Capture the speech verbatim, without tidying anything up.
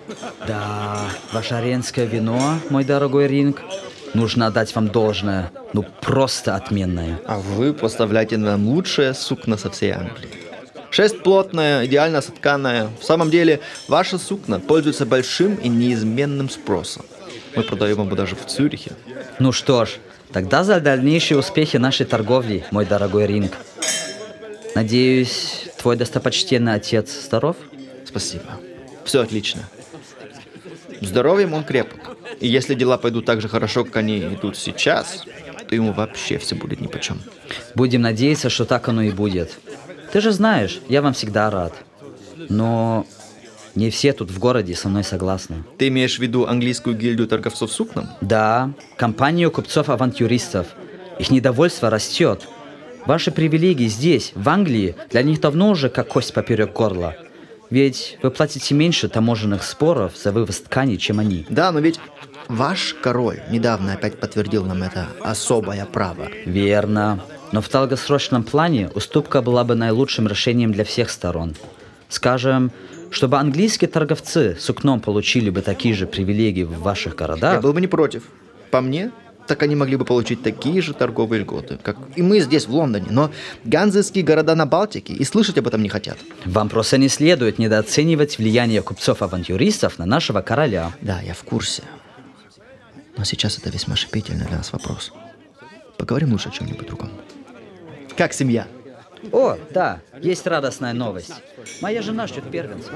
Да, ваше аренское вино, мой дорогой Ринг, нужно отдать вам должное, ну просто отменное. А вы поставляете нам лучшее сукно со всей Англии. Шерсть плотная, идеально сотканная. В самом деле, ваше сукно пользуется большим и неизменным спросом. Мы продаем его даже в Цюрихе. Ну что ж, тогда за дальнейшие успехи нашей торговли, мой дорогой Ринг. Надеюсь, твой достопочтенный отец здоров? Спасибо. Все отлично. Здоровьем он крепок. И если дела пойдут так же хорошо, как они идут сейчас, то ему вообще все будет нипочем. Будем надеяться, что так оно и будет. Ты же знаешь, я вам всегда рад. Но не все тут в городе со мной согласны. Ты имеешь в виду английскую гильдию торговцов сукном? Да, компанию купцов-авантюристов. Их недовольство растет. Ваши привилегии здесь, в Англии, для них давно уже как кость поперек горла. Ведь вы платите меньше таможенных споров за вывоз тканей, чем они. Да, но ведь ваш король недавно опять подтвердил нам это особое право. Верно. Но в долгосрочном плане уступка была бы наилучшим решением для всех сторон. Скажем, чтобы английские торговцы сукном получили бы такие же привилегии в ваших городах... Я был бы не против. По мне, так они могли бы получить такие же торговые льготы, как и мы здесь, в Лондоне. Но ганзейские города на Балтике и слышать об этом не хотят. Вам просто не следует недооценивать влияние купцов-авантюристов на нашего короля. Да, я в курсе. Но сейчас это весьма шипительный для нас вопрос. Поговорим лучше о чем-нибудь другом. Как семья? О, да, есть радостная новость. Моя жена ждет первенца.